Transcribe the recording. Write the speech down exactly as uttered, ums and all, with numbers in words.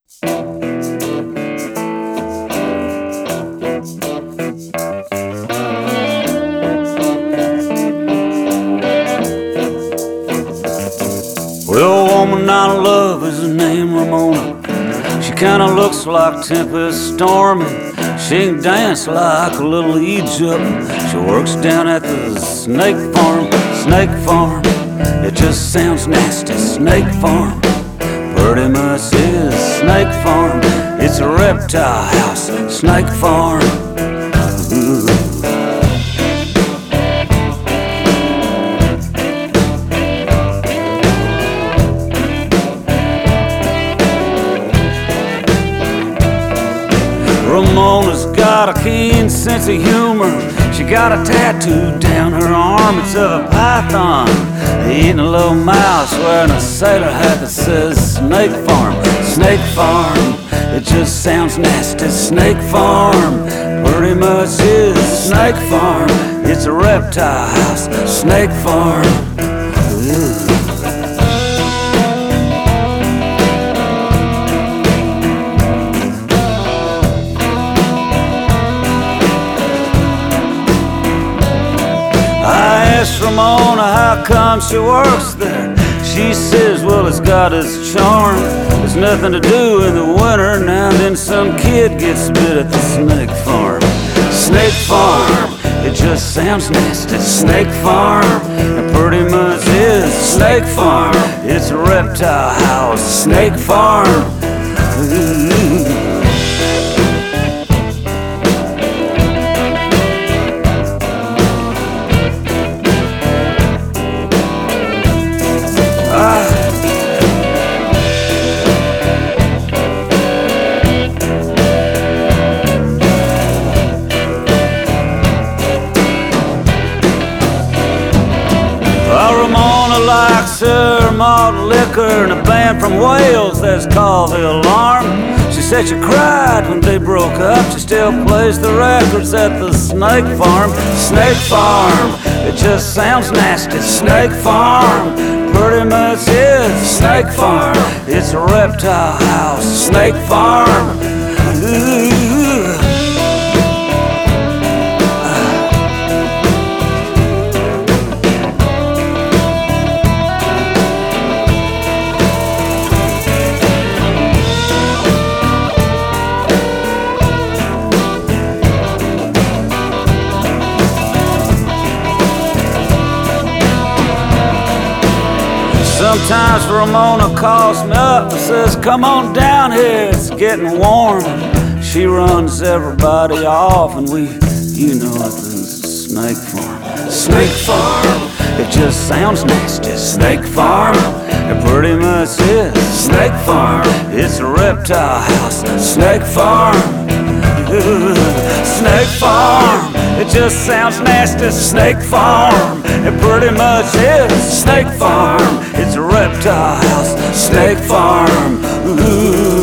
Well, woman I love is her name Ramona. She kinda looks like Tempest Storm, and she can dance like a little Egypt. She works down at the snake farm, snake farm. It just sounds nasty, snake farm. Pretty much is snake farm. It's a reptile house, snake farm. Ooh. Ramona's got a keen sense of humor. She got a tattoo down her arm. It's of a python eating a little mouse, wearing a sailor hat that says Snake Farm, Snake Farm. It just sounds nasty, Snake Farm. Pretty much is Snake Farm. It's a reptile house, Snake Farm. Ooh. Asked Ramona how come she works there. She says, well, it's got its charm. There's nothing to do in the winter. Now and then some kid gets bit at the snake farm. Snake farm, it just sounds nasty. Snake farm, it pretty much is snake farm. It's a reptile house, snake farm. Ooh. Likes her malt liquor and a band from Wales that's called The Alarm. She said she cried when they broke up. She still plays the records at the Snake Farm. Snake Farm, it just sounds nasty. Snake Farm, pretty much is Snake Farm. It's a reptile house, Snake Farm. Ooh. Sometimes Ramona calls me up and says, come on down here, it's getting warm. She runs everybody off and we, you know it, it's Snake Farm. Snake Farm, it just sounds nasty. Snake Farm, it pretty much is Snake Farm. It's a reptile house, Snake Farm. Ooh, Snake Farm, it just sounds nasty. Snake Farm, it pretty much is Snake Farm. It's a reptile house, Snake Farm. Ooh.